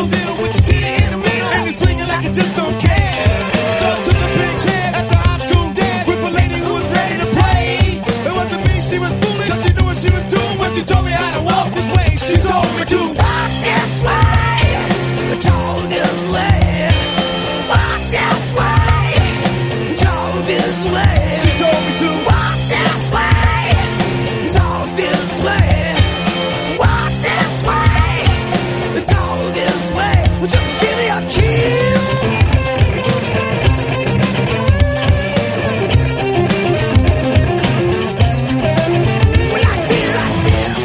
little with the titty in the middle, and he's swinging like it just don't care. So I took a big chance at the high school dance with a lady who was ready to play. It wasn't me she was fooling, cause she knew what she was doing when she told me how to walk this way. She told me to walk this way, talk this way, walk this way, talk this way. She told me to walk this way, talk this way, walk this way, talk this way. Well, just give me a kiss. Well, I feel like this.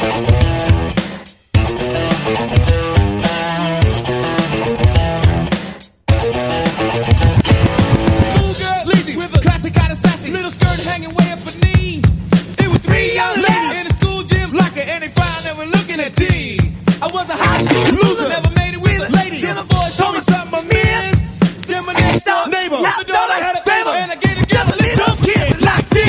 Schoolgirl, sleazy, with a classic kind of sassy, little skirt hanging way up her knee. It was three young ladies in the school gym, like it, and they found that we're looking at D. I was a high school loser, never made it with a lady. Till the boys told me something I missed. Then my next door neighbor knocked on, I had a favor, and I gave together little kids like this.